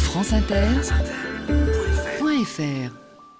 franceinter.fr.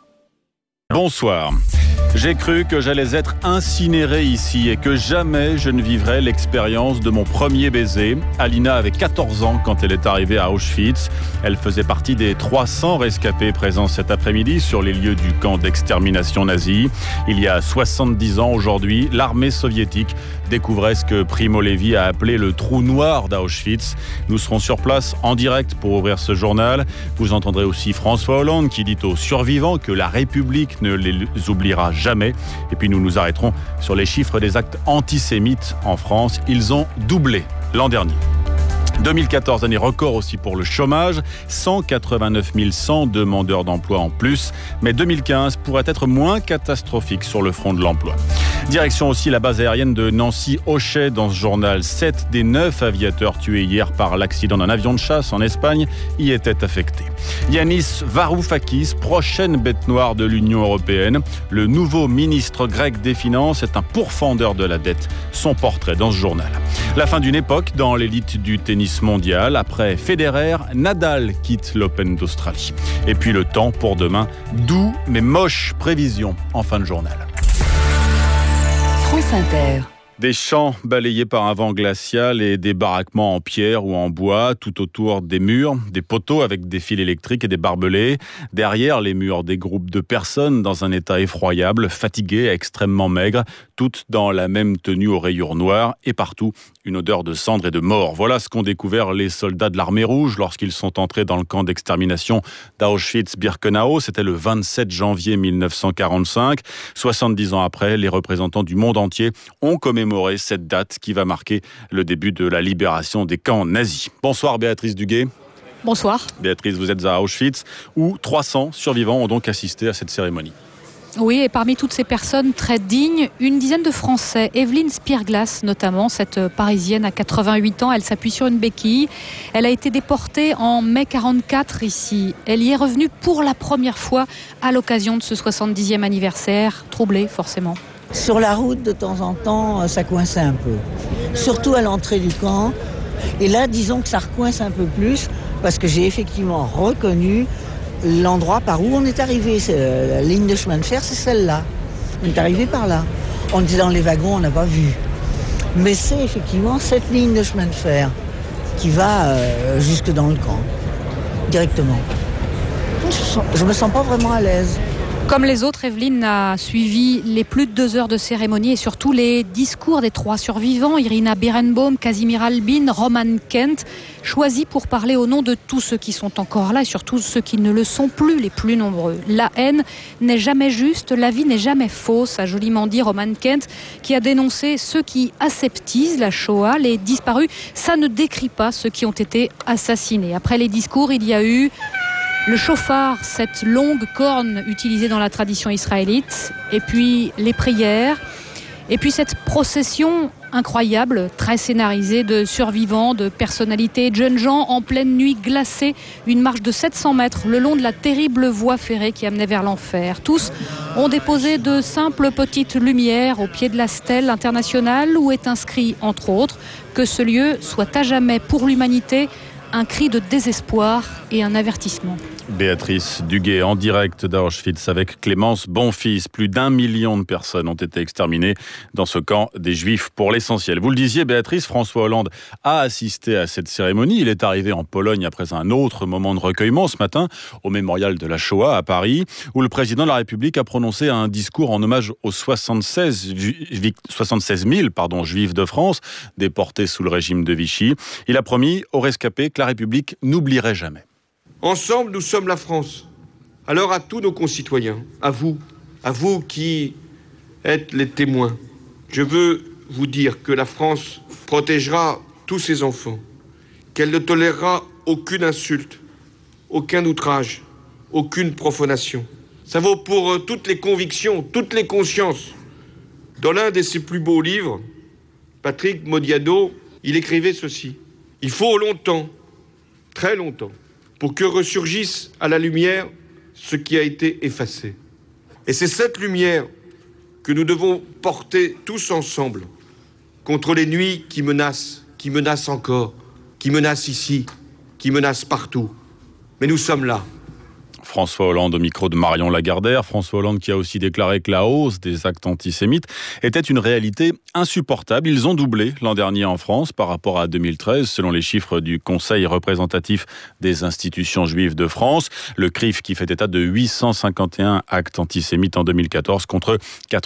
Bonsoir. J'ai cru que j'allais être incinéré ici et que jamais je ne vivrais l'expérience de mon premier baiser. Alina avait 14 ans quand elle est arrivée à Auschwitz. Elle faisait partie des 300 rescapés présents cet après-midi sur les lieux du camp d'extermination nazi. Il y a 70 ans aujourd'hui, l'armée soviétique découvrait ce que Primo Levi a appelé le trou noir d'Auschwitz. Nous serons sur place en direct pour ouvrir ce journal. Vous entendrez aussi François Hollande qui dit aux survivants que la République ne les oubliera jamais. Et puis nous nous arrêterons sur les chiffres des actes antisémites en France. Ils ont doublé l'an dernier. 2014, année record aussi pour le chômage, 189 100 demandeurs d'emploi en plus, mais 2015 pourrait être moins catastrophique sur le front de l'emploi. Direction aussi la base aérienne de Nancy-Ochet dans ce journal. 7 des 9 aviateurs tués hier par l'accident d'un avion de chasse en Espagne y étaient affectés. Yanis Varoufakis, prochaine bête noire de l'Union européenne. Le nouveau ministre grec des Finances est un pourfendeur de la dette. Son portrait dans ce journal. La fin d'une époque dans l'élite du tennis mondial. Après Federer, Nadal quitte l'Open d'Australie. Et puis le temps pour demain, doux mais moche prévision en fin de journal. France Inter. Des champs balayés par un vent glacial et des baraquements en pierre ou en bois tout autour des murs, des poteaux avec des fils électriques et des barbelés. Derrière les murs, des groupes de personnes dans un état effroyable, fatiguées, extrêmement maigres, toutes dans la même tenue aux rayures noires et partout une odeur de cendres et de mort. Voilà ce qu'ont découvert les soldats de l'armée rouge lorsqu'ils sont entrés dans le camp d'extermination d'Auschwitz-Birkenau. C'était le 27 janvier 1945. 70 ans après, les représentants du monde entier ont commémoré cette date qui va marquer le début de la libération des camps nazis. Bonsoir Béatrice Duguay. Bonsoir. Béatrice, vous êtes à Auschwitz où 300 survivants ont donc assisté à cette cérémonie. Oui, et parmi toutes ces personnes très dignes, une dizaine de Français. Evelyne Spierglas, notamment, cette Parisienne à 88 ans, elle s'appuie sur une béquille. Elle a été déportée en mai 44 ici. Elle y est revenue pour la première fois à l'occasion de ce 70e anniversaire. Troublée, forcément. Sur la route, de temps en temps, ça coinçait un peu. Surtout à l'entrée du camp. Et là, disons que ça recoince un peu plus, parce que j'ai effectivement reconnu l'endroit par où on est arrivé. La ligne de chemin de fer, c'est celle-là. On est arrivé par là. On était dans les wagons, on n'a pas vu. Mais c'est effectivement cette ligne de chemin de fer qui va jusque dans le camp, directement. Je me sens pas vraiment à l'aise. Comme les autres, Evelyne a suivi les plus de 2 heures de cérémonie et surtout les discours des 3 survivants, Irina Berenbaum, Casimir Albin, Roman Kent, choisis pour parler au nom de tous ceux qui sont encore là et surtout ceux qui ne le sont plus, les plus nombreux. La haine n'est jamais juste, la vie n'est jamais fausse, a joliment dit Roman Kent, qui a dénoncé ceux qui aseptisent la Shoah, les disparus. Ça ne décrit pas ceux qui ont été assassinés. Après les discours, il y a eu le chauffard, cette longue corne utilisée dans la tradition israélite, et puis les prières, et puis cette procession incroyable, très scénarisée de survivants, de personnalités, de jeunes gens en pleine nuit glacée, une marche de 700 mètres le long de la terrible voie ferrée qui amenait vers l'enfer. Tous ont déposé de simples petites lumières au pied de la stèle internationale où est inscrit, entre autres, que ce lieu soit à jamais pour l'humanité un cri de désespoir et un avertissement. Béatrice Duguay en direct d'Auschwitz avec Clémence Bonfils. Plus d'1 million de personnes ont été exterminées dans ce camp des Juifs pour l'essentiel. Vous le disiez Béatrice, François Hollande a assisté à cette cérémonie. Il est arrivé en Pologne après un autre moment de recueillement ce matin au mémorial de la Shoah à Paris où le président de la République a prononcé un discours en hommage aux 76 000 Juifs de France déportés sous le régime de Vichy. Il a promis aux rescapés que la République n'oublierait jamais. Ensemble, nous sommes la France. Alors à tous nos concitoyens, à vous qui êtes les témoins, je veux vous dire que la France protégera tous ses enfants, qu'elle ne tolérera aucune insulte, aucun outrage, aucune profanation. Ça vaut pour toutes les convictions, toutes les consciences. Dans l'un de ses plus beaux livres, Patrick Modiano, il écrivait ceci. Il faut longtemps, très longtemps, pour que ressurgisse à la lumière ce qui a été effacé. Et c'est cette lumière que nous devons porter tous ensemble contre les nuits qui menacent encore, qui menacent ici, qui menacent partout. Mais nous sommes là. François Hollande au micro de Marion Lagardère. François Hollande qui a aussi déclaré que la hausse des actes antisémites était une réalité insupportable. Ils ont doublé l'an dernier en France par rapport à 2013, selon les chiffres du Conseil représentatif des institutions juives de France. Le CRIF qui fait état de 851 actes antisémites en 2014 contre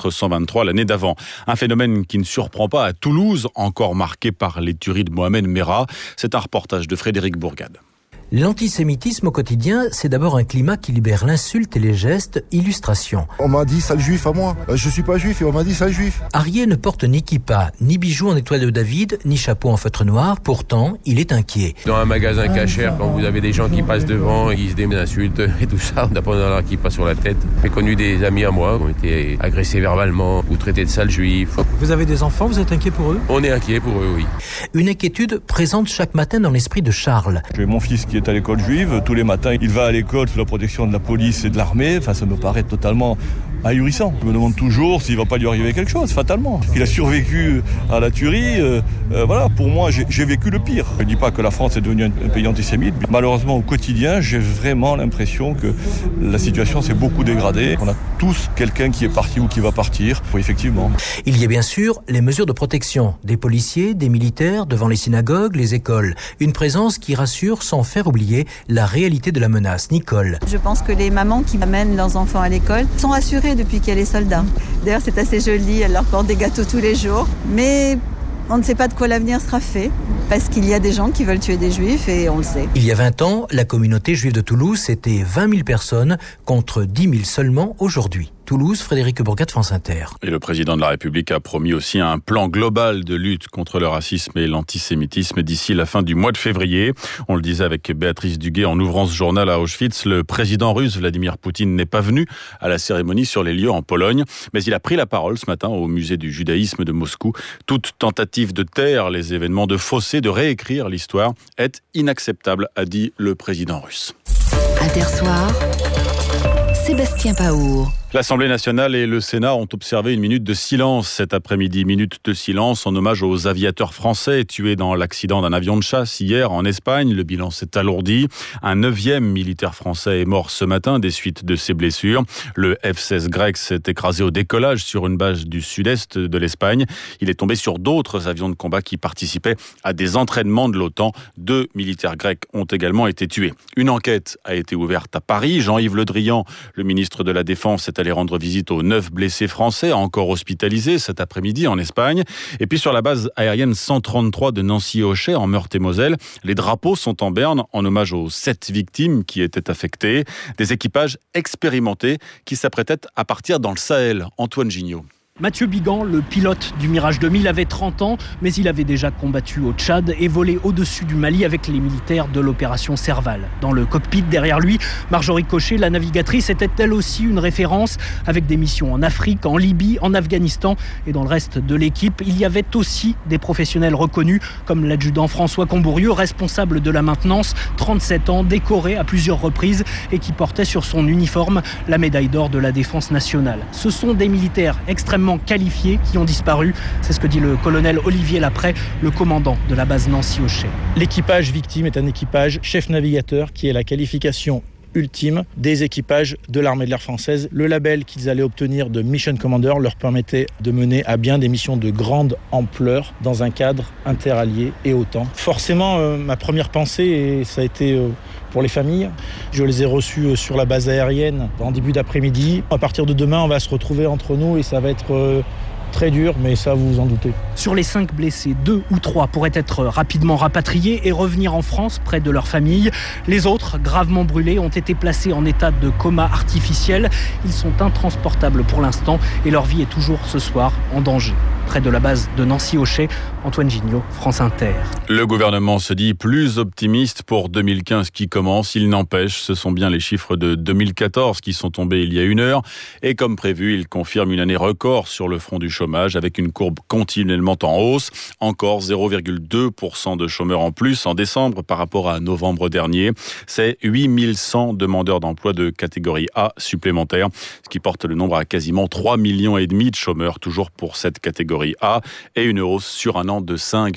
423 l'année d'avant. Un phénomène qui ne surprend pas à Toulouse, encore marqué par les tueries de Mohamed Merah. C'est un reportage de Frédéric Bourgade. L'antisémitisme au quotidien, c'est d'abord un climat qui libère l'insulte et les gestes. Illustration. On m'a dit sale juif à moi. Je suis pas juif et on m'a dit sale juif. Arié ne porte ni kippa, ni bijoux en étoile de David, ni chapeau en feutre noir. Pourtant, il est inquiet. Dans un magasin cachère, quand vous avez des gens qui passent devant, ils se insultent et tout ça, on n'a pas la kippa sur la tête. J'ai connu des amis à moi qui ont été agressés verbalement ou traités de sale juif. Vous avez des enfants, vous êtes inquiet pour eux ? On est inquiet pour eux, oui. Une inquiétude présente chaque matin dans l'esprit de Charles. J'ai mon fils qui est à l'école juive. Tous les matins, il va à l'école sous la protection de la police et de l'armée. Enfin, ça me paraît totalement ahurissant. Je me demande toujours s'il va pas lui arriver quelque chose, fatalement. Il a survécu à la tuerie. Voilà, pour moi, j'ai vécu le pire. Je ne dis pas que la France est devenue un pays antisémite. Mais malheureusement, au quotidien, j'ai vraiment l'impression que la situation s'est beaucoup dégradée. On a tous quelqu'un qui est parti ou qui va partir. Oui, effectivement. Il y a bien sûr les mesures de protection. Des policiers, des militaires devant les synagogues, les écoles. Une présence qui rassure sans faire oublier la réalité de la menace. Nicole. Je pense que les mamans qui amènent leurs enfants à l'école sont rassurées depuis qu'il y a les soldats. D'ailleurs, c'est assez joli, elles leur portent des gâteaux tous les jours. Mais on ne sait pas de quoi l'avenir sera fait, parce qu'il y a des gens qui veulent tuer des juifs et on le sait. Il y a 20 ans, la communauté juive de Toulouse, c'était 20 000 personnes contre 10 000 seulement aujourd'hui. Toulouse, Frédéric Bourgade, France Inter. Et le président de la République a promis aussi un plan global de lutte contre le racisme et l'antisémitisme d'ici la fin du mois de février. On le disait avec Béatrice Duguay en ouvrant ce journal à Auschwitz. Le président russe Vladimir Poutine n'est pas venu à la cérémonie sur les lieux en Pologne, mais il a pris la parole ce matin au musée du judaïsme de Moscou. Toute tentative de taire les événements, de fausser, de réécrire l'histoire est inacceptable, a dit le président russe. Intersoir, Sébastien Paour. L'Assemblée nationale et le Sénat ont observé une minute de silence cet après-midi. Minute de silence en hommage aux aviateurs français tués dans l'accident d'un avion de chasse hier en Espagne. Le bilan s'est alourdi. Un 9e militaire français est mort ce matin des suites de ses blessures. Le F-16 grec s'est écrasé au décollage sur une base du sud-est de l'Espagne. Il est tombé sur d'autres avions de combat qui participaient à des entraînements de l'OTAN. 2 militaires grecs ont également été tués. Une enquête a été ouverte à Paris. Jean-Yves Le Drian, le ministre de la Défense, est allé rendre visite aux 9 blessés français encore hospitalisés cet après-midi en Espagne. Et puis sur la base aérienne 133 de Nancy-Ochet en Meurthe-et-Moselle, les drapeaux sont en berne en hommage aux 7 victimes qui étaient affectées. Des équipages expérimentés qui s'apprêtaient à partir dans le Sahel. Antoine Gignot. Mathieu Bigan, le pilote du Mirage 2000, avait 30 ans, mais il avait déjà combattu au Tchad et volé au-dessus du Mali avec les militaires de l'opération Serval. Dans le cockpit derrière lui, Marjorie Cochet, la navigatrice, était elle aussi une référence avec des missions en Afrique, en Libye, en Afghanistan et dans le reste de l'équipe. Il y avait aussi des professionnels reconnus comme l'adjudant François Combourieux, responsable de la maintenance, 37 ans, décoré à plusieurs reprises et qui portait sur son uniforme la médaille d'or de la défense nationale. Ce sont des militaires extrêmement qualifiés qui ont disparu. C'est ce que dit le colonel Olivier Lapré, le commandant de la base Nancy-Ochet. L'équipage victime est un équipage chef navigateur qui est la qualification ultime des équipages de l'armée de l'air française. Le label qu'ils allaient obtenir de Mission Commander leur permettait de mener à bien des missions de grande ampleur dans un cadre interallié et OTAN. Forcément, ma première pensée, et ça a été pour les familles, je les ai reçus sur la base aérienne en début d'après-midi. À partir de demain, on va se retrouver entre nous et ça va être très dur, mais ça, vous vous en doutez. Sur les 5 blessés, 2 ou 3 pourraient être rapidement rapatriés et revenir en France près de leur famille. Les autres, gravement brûlés, ont été placés en état de coma artificiel. Ils sont intransportables pour l'instant et leur vie est toujours ce soir en danger. Près de la base de Nancy-Ochet, Antoine Gignot, France Inter. Le gouvernement se dit plus optimiste pour 2015 qui commence. Il n'empêche, ce sont bien les chiffres de 2014 qui sont tombés il y a 1 heure. Et comme prévu, il confirme une année record sur le front du chômage avec une courbe continuellement en hausse. Encore 0,2% de chômeurs en plus en décembre par rapport à novembre dernier. C'est 8100 demandeurs d'emploi de catégorie A supplémentaires, ce qui porte le nombre à quasiment 3,5 millions de chômeurs toujours pour cette catégorie. catégorie A et une hausse sur un an de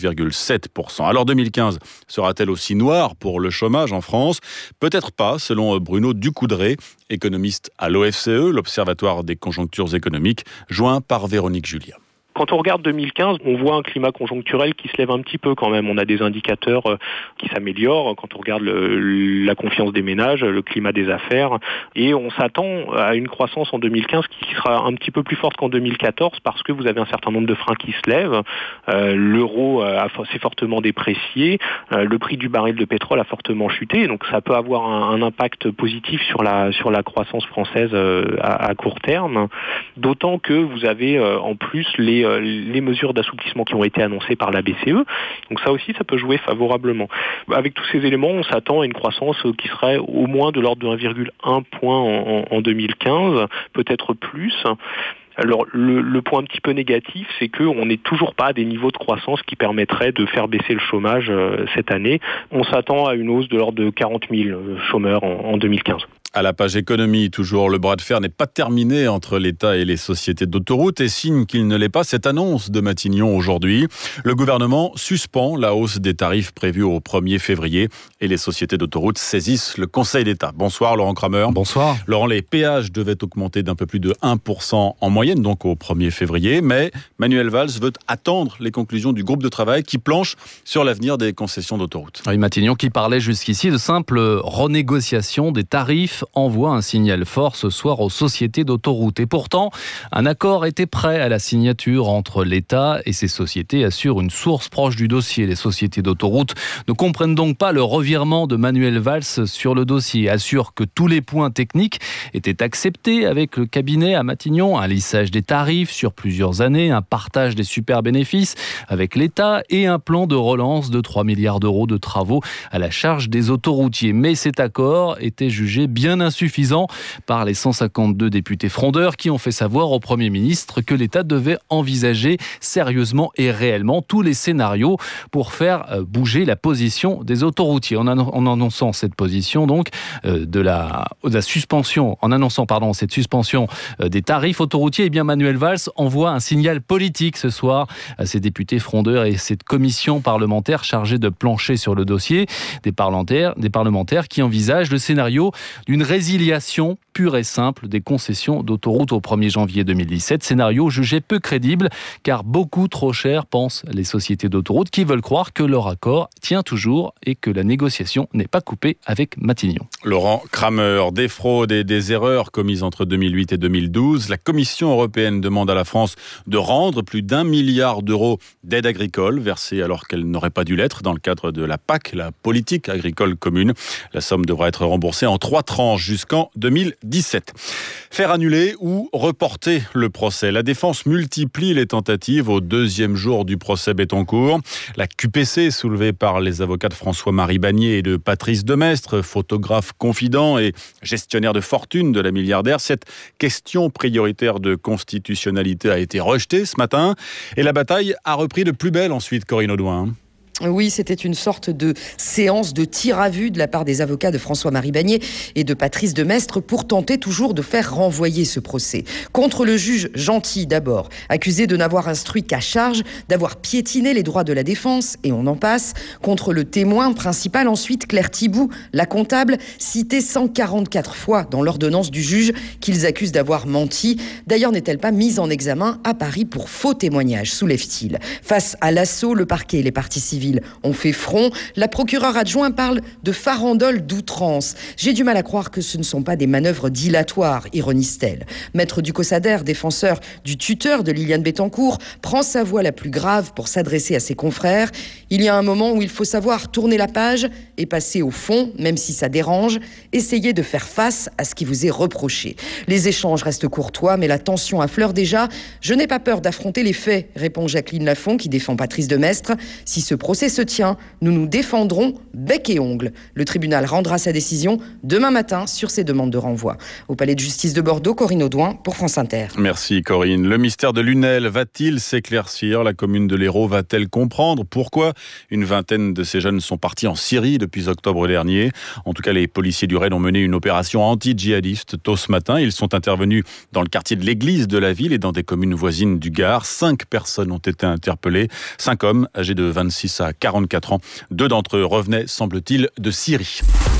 5,7%. Alors 2015 sera-t-elle aussi noire pour le chômage en France ? Peut-être pas, selon Bruno Ducoudray, économiste à l'OFCE, l'Observatoire des conjonctures économiques, joint par Véronique Julia. Quand on regarde 2015, on voit un climat conjoncturel qui se lève un petit peu quand même. On a des indicateurs qui s'améliorent quand on regarde la confiance des ménages, le climat des affaires. Et on s'attend à une croissance en 2015 qui sera un petit peu plus forte qu'en 2014 parce que vous avez un certain nombre de freins qui se lèvent. L'euro s'est fortement déprécié. Le prix du baril de pétrole a fortement chuté. Donc ça peut avoir un impact positif sur la croissance française à court terme. D'autant que vous avez en plus les mesures d'assouplissement qui ont été annoncées par la BCE. Donc ça aussi, ça peut jouer favorablement. Avec tous ces éléments, on s'attend à une croissance qui serait au moins de l'ordre de 1,1 point en 2015, peut-être plus. Alors le point un petit peu négatif, c'est qu'on n'est toujours pas à des niveaux de croissance qui permettraient de faire baisser le chômage cette année. On s'attend à une hausse de l'ordre de 40 000 chômeurs en 2015. À la page économie, toujours, le bras de fer n'est pas terminé entre l'État et les sociétés d'autoroutes et signe qu'il ne l'est pas cette annonce de Matignon aujourd'hui. Le gouvernement suspend la hausse des tarifs prévus au 1er février et les sociétés d'autoroutes saisissent le Conseil d'État. Bonsoir Laurent Kramer. Bonsoir. Laurent, les péages devaient augmenter d'un peu plus de 1% en moyenne, donc au 1er février, mais Manuel Valls veut attendre les conclusions du groupe de travail qui planche sur l'avenir des concessions d'autoroutes. Oui, Matignon qui parlait jusqu'ici de simple renégociation des tarifs envoie un signal fort ce soir aux sociétés d'autoroutes. Et pourtant, un accord était prêt à la signature entre l'État et ces sociétés, assure une source proche du dossier. Les sociétés d'autoroutes ne comprennent donc pas le revirement de Manuel Valls sur le dossier, assure que tous les points techniques étaient acceptés avec le cabinet à Matignon, un lissage des tarifs sur plusieurs années, un partage des super-bénéfices avec l'État et un plan de relance de 3 milliards d'euros de travaux à la charge des autoroutiers. Mais cet accord était jugé bien insuffisant par les 152 députés frondeurs qui ont fait savoir au Premier ministre que l'État devait envisager sérieusement et réellement tous les scénarios pour faire bouger la position des autoroutiers. En annonçant cette position donc de la suspension, en annonçant cette suspension des tarifs autoroutiers, eh bien Manuel Valls envoie un signal politique ce soir à ces députés frondeurs et cette commission parlementaire chargée de plancher sur le dossier, des parlementaires qui envisagent le scénario d'une résiliation pure et simple des concessions d'autoroute au 1er janvier 2017. Scénario jugé peu crédible car beaucoup trop cher, pensent les sociétés d'autoroute qui veulent croire que leur accord tient toujours et que la négociation n'est pas coupée avec Matignon. Laurent Kramer, des fraudes et des erreurs commises entre 2008 et 2012. La Commission européenne demande à la France de rendre plus d'1 milliard d'euros d'aide agricole versée alors qu'elle n'aurait pas dû l'être dans le cadre de la PAC, la politique agricole commune. La somme devra être remboursée en 3 tranches jusqu'en 2017. Faire annuler ou reporter le procès. La défense multiplie les tentatives au 2e jour du procès Bettencourt. La QPC, soulevée par les avocats de François-Marie Bagné et de Patrice Demestre, photographe confident et gestionnaire de fortune de la milliardaire. Cette question prioritaire de constitutionnalité a été rejetée ce matin et la bataille a repris de plus belle ensuite, Corinne Audouin. Oui, c'était une sorte de séance de tir à vue de la part des avocats de François-Marie Bagné et de Patrice Demestre pour tenter toujours de faire renvoyer ce procès. Contre le juge Gentil d'abord, accusé de n'avoir instruit qu'à charge, d'avoir piétiné les droits de la défense, et on en passe. Contre le témoin principal ensuite, Claire Thibout, la comptable, citée 144 fois dans l'ordonnance du juge qu'ils accusent d'avoir menti. D'ailleurs, n'est-elle pas mise en examen à Paris pour faux témoignages, soulève-t-il. Face à l'assaut, le parquet et les parties civiles ont fait front. La procureure adjointe parle de farandole d'outrance. J'ai du mal à croire que ce ne sont pas des manœuvres dilatoires, ironise-t-elle. Maître Ducossader, défenseur du tuteur de Liliane Bettencourt, prend sa voix la plus grave pour s'adresser à ses confrères. Il y a un moment où il faut savoir tourner la page et passer au fond, même si ça dérange. Essayez de faire face à ce qui vous est reproché. Les échanges restent courtois, mais la tension affleure déjà. Je n'ai pas peur d'affronter les faits, répond Jacqueline Lafont, qui défend Patrice Demestre. Si ce procès procès se tient. Nous nous défendrons bec et ongle. Le tribunal rendra sa décision demain matin sur ces demandes de renvoi. Au palais de justice de Bordeaux, Corinne Audouin pour France Inter. Merci Corinne. Le mystère de Lunel va-t-il s'éclaircir ? La commune de l'Hérault va-t-elle comprendre pourquoi une vingtaine de ces jeunes sont partis en Syrie depuis octobre dernier ? En tout cas, les policiers du RAID ont mené une opération anti-djihadiste tôt ce matin. Ils sont intervenus dans le quartier de l'église de la ville et dans des communes voisines du Gard. 5 personnes ont été interpellées. 5 hommes âgés de 26 à 44 ans. 2 d'entre eux revenaient, semble-t-il, de Syrie.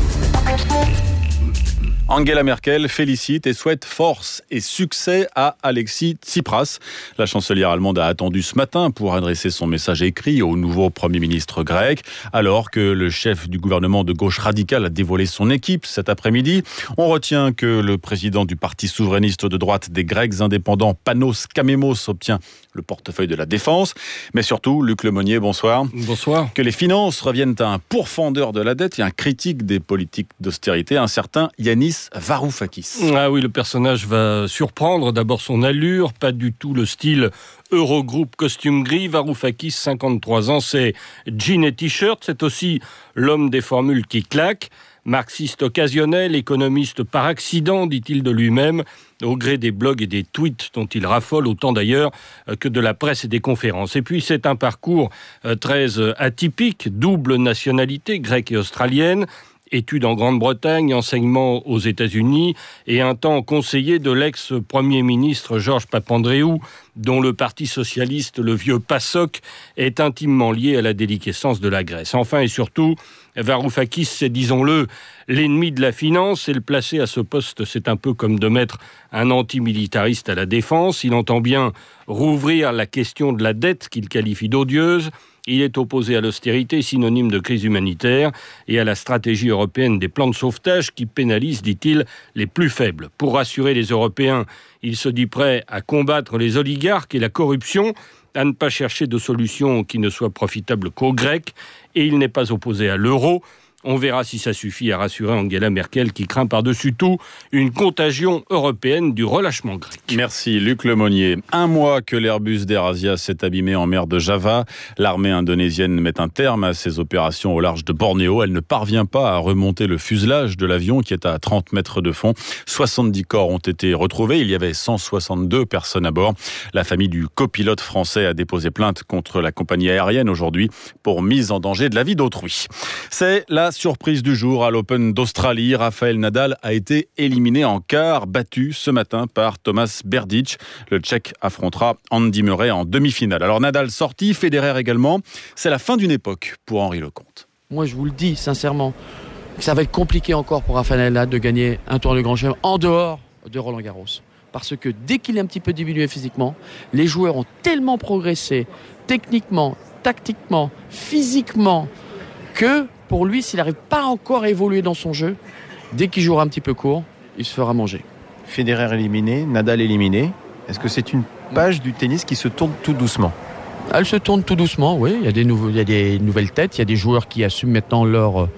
Angela Merkel félicite et souhaite force et succès à Alexis Tsipras. La chancelière allemande a attendu ce matin pour adresser son message écrit au nouveau Premier ministre grec, alors que le chef du gouvernement de gauche radicale a dévoilé son équipe cet après-midi. On retient que le président du parti souverainiste de droite des Grecs indépendants, Panos Kamemos, obtient le portefeuille de la défense. Mais surtout, Luc Lemonnier, bonsoir. Bonsoir. Que les finances reviennent à un pourfendeur de la dette et un critique des politiques d'austérité, un certain Yanis Varoufakis. Ah oui, le personnage va surprendre. D'abord son allure, pas du tout le style Eurogroupe costume gris. Varoufakis, 53 ans, c'est jean et t-shirt. C'est aussi l'homme des formules qui claquent. Marxiste occasionnel, économiste par accident, dit-il de lui-même, au gré des blogs et des tweets dont il raffole, autant d'ailleurs que de la presse et des conférences. Et puis c'est un parcours très atypique, double nationalité, grecque et australienne, études en Grande-Bretagne, enseignement aux États-Unis et un temps conseiller de l'ex-premier ministre Georges Papandréou, dont le Parti socialiste, le vieux PASOK, est intimement lié à la déliquescence de la Grèce. Enfin et surtout, Varoufakis, c'est, disons-le, l'ennemi de la finance, et le placer à ce poste, c'est un peu comme de mettre un antimilitariste à la défense. Il entend bien rouvrir la question de la dette qu'il qualifie d'odieuse. Il est opposé à l'austérité, synonyme de crise humanitaire, et à la stratégie européenne des plans de sauvetage qui pénalisent, dit-il, les plus faibles. Pour rassurer les Européens, il se dit prêt à combattre les oligarques et la corruption, à ne pas chercher de solution qui ne soit profitable qu'aux Grecs, et il n'est pas opposé à l'euro. On verra si ça suffit à rassurer Angela Merkel qui craint par-dessus tout une contagion européenne du relâchement grec. Merci Luc Lemonnier. 1 mois que l'Airbus d'AirAsia s'est abîmé en mer de Java. L'armée indonésienne met un terme à ses opérations au large de Bornéo. Elle ne parvient pas à remonter le fuselage de l'avion qui est à 30 mètres de fond. 70 corps ont été retrouvés. Il y avait 162 personnes à bord. La famille du copilote français a déposé plainte contre la compagnie aérienne aujourd'hui pour mise en danger de la vie d'autrui. C'est la surprise du jour à l'Open d'Australie. Rafael Nadal a été éliminé en quart, battu ce matin par Thomas Berdych. Le Tchèque affrontera Andy Murray en demi-finale. Alors Nadal sorti, Federer également. C'est la fin d'une époque pour Henri Lecomte. Moi je vous le dis sincèrement, ça va être compliqué encore pour Rafael Nadal de gagner un tour de Grand Chelem en dehors de Roland Garros. Parce que dès qu'il est un petit peu diminué physiquement, les joueurs ont tellement progressé techniquement, tactiquement, physiquement, que pour lui, s'il n'arrive pas encore à évoluer dans son jeu, dès qu'il jouera un petit peu court, il se fera manger. Federer éliminé, Nadal éliminé. Est-ce que c'est une page du tennis qui se tourne tout doucement ? Elle se tourne tout doucement, oui. Il y a des nouvelles têtes, il y a des joueurs qui assument maintenant leur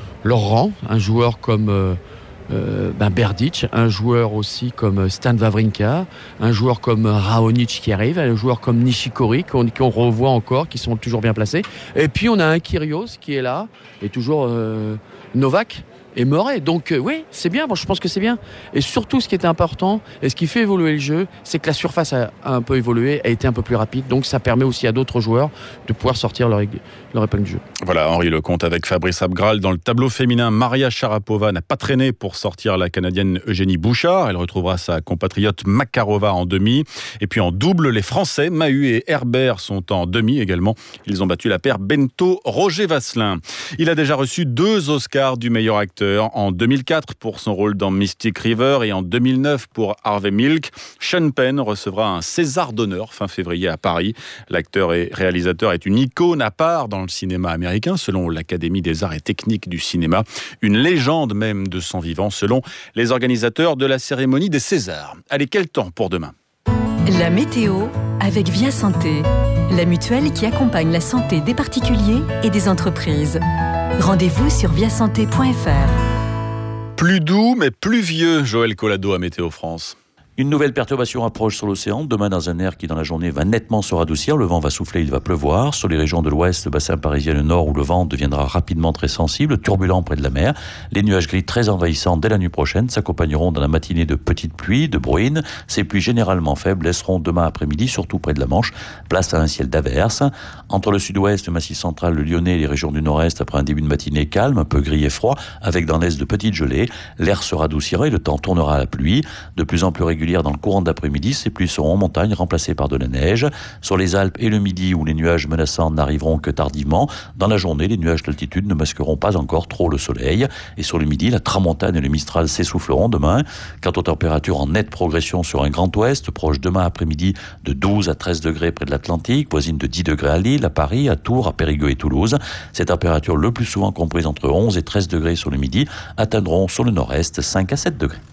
rang. Un joueur comme Berdych, un joueur aussi comme Stan Wawrinka, un joueur comme Raonic qui arrive, un joueur comme Nishikori qu'on revoit encore, qui sont toujours bien placés. Et puis on a un Kyrgios qui est là, et toujours Novak et Murray. Donc oui, c'est bien, je pense que c'est bien. Et surtout ce qui est important, et ce qui fait évoluer le jeu, c'est que la surface a un peu évolué, a été un peu plus rapide, donc ça permet aussi à d'autres joueurs de pouvoir sortir leur épingle du jeu. Voilà, Henri Lecomte avec Fabrice Abgral. Dans le tableau féminin, Maria Sharapova n'a pas traîné pour sortir la Canadienne Eugénie Bouchard. Elle retrouvera sa compatriote Makarova en demi. Et puis en double, les Français, Mahut et Herbert, sont en demi également. Ils ont battu la paire Bento-Roger Vasselin. Il a déjà reçu 2 Oscars du meilleur acteur. En 2004 pour son rôle dans Mystic River et en 2009 pour Harvey Milk. Sean Penn recevra un César d'honneur fin février à Paris. L'acteur et réalisateur est une icône à part dans le cinéma américain selon l'Académie des arts et techniques du cinéma. Une légende même de son vivant selon les organisateurs de la cérémonie des Césars. Allez, quel temps pour demain ? La météo avec Via Santé, la mutuelle qui accompagne la santé des particuliers et des entreprises. Rendez-vous sur viasanté.fr. Plus doux mais plus vieux, Joël Collado à Météo France. Une nouvelle perturbation approche sur l'océan. Demain, dans un air qui, dans la journée, va nettement se radoucir. Le vent va souffler, il va pleuvoir. Sur les régions de l'ouest, le bassin parisien, le nord, où le vent deviendra rapidement très sensible, turbulent près de la mer. Les nuages gris très envahissants dès la nuit prochaine s'accompagneront dans la matinée de petites pluies, de bruines. Ces pluies généralement faibles laisseront demain après-midi, surtout près de la Manche, place à un ciel d'averse. Entre le sud-ouest, le massif central, le Lyonnais et les régions du nord-est, après un début de matinée calme, un peu gris et froid, avec dans l'est de petites gelées, l'air se radoucira et le temps tournera à la pluie. De plus en plus régulière dans le courant d'après-midi, ces pluies seront en montagne remplacées par de la neige. Sur les Alpes et le Midi, où les nuages menaçants n'arriveront que tardivement, dans la journée, les nuages d'altitude ne masqueront pas encore trop le soleil. Et sur le Midi, la tramontane et le Mistral s'essouffleront demain. Quant aux températures en nette progression sur un grand ouest, proche demain après-midi de 12 à 13 degrés près de l'Atlantique, voisine de 10 degrés à Lille, à Paris, à Tours, à Périgueux et Toulouse. Ces températures le plus souvent comprises entre 11 et 13 degrés sur le Midi atteindront sur le nord-est 5 à 7 degrés.